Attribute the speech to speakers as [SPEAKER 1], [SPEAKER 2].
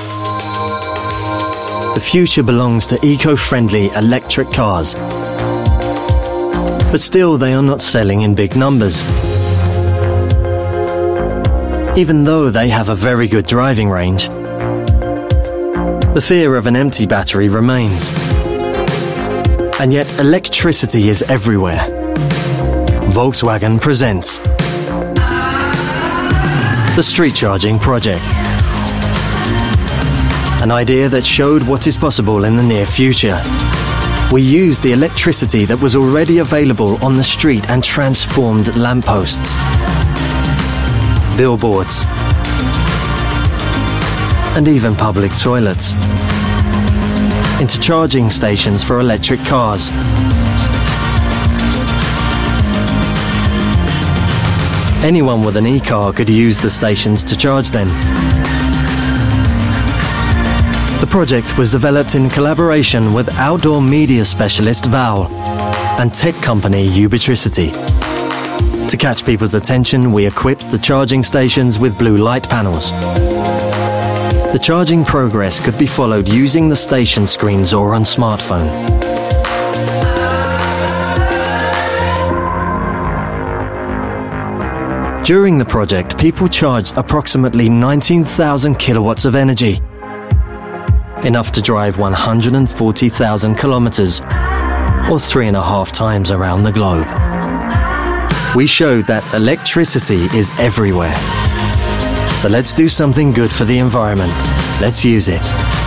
[SPEAKER 1] The future belongs to eco-friendly electric cars. But still, they are not selling in big numbers. Even though they have a very good driving range, the fear of an empty battery remains. And yet electricity is everywhere. Volkswagen presents the Street Charging Project. An idea that showed what is possible in the near future. We used the electricity that was already available on the street and transformed lampposts, billboards, and even public toilets into charging stations for electric cars. Anyone with an e-car could use the stations to charge them. The project was developed in collaboration with outdoor media specialist Val and tech company Ubitricity. To catch people's attention, we equipped the charging stations with blue light panels. The charging progress could be followed using the station screens or on smartphone. During the project, people charged approximately 19,000 kilowatts of energy, enough to drive 140,000 kilometers, or 3.5 times around the globe. We showed that electricity is everywhere. So let's do something good for the environment. Let's use it.